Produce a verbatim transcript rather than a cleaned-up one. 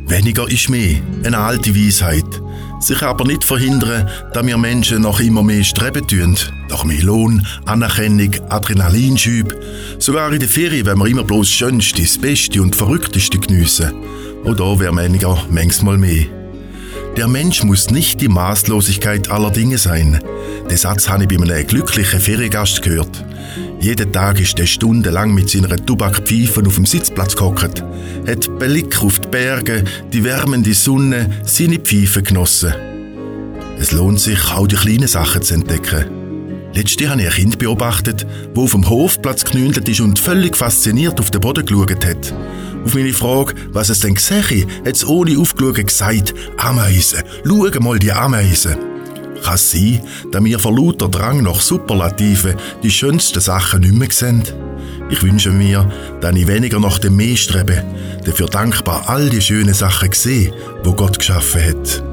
Weniger ist mehr, eine alte Weisheit. Sicher aber nicht verhindern, dass wir Menschen noch immer mehr streben tun. Nach mehr Lohn, Anerkennung, Adrenalinschub. Sogar in der Ferien wollen wir immer bloß das Schönste, das Beste und Verrückteste geniessen. Auch da wäre weniger, manchmal mehr. Der Mensch muss nicht die Maßlosigkeit aller Dinge sein. Den Satz habe ich bei einem glücklichen Feriengast gehört. Jeden Tag ist er stundenlang mit seiner Tabakpfeife auf dem Sitzplatz gehockt, hat Blick auf die Berge, die wärmende Sonne, seine Pfeife genossen. Es lohnt sich, auch die kleinen Sachen zu entdecken. Letztens habe ich ein Kind beobachtet, das auf dem Hofplatz geknündelt ist und völlig fasziniert auf den Boden geschaut hat. Auf meine Frage, was es denn sehe, hat es ohne aufzuschauen gesagt: Ameisen, schau mal die Ameisen. Kann es sein, dass wir vor lauter Drang nach Superlativen die schönsten Sachen nicht mehr sehen? Ich wünsche mir, dass ich weniger nach dem Mehr strebe, dafür dankbar all die schönen Sachen sehe, die Gott geschaffen hat.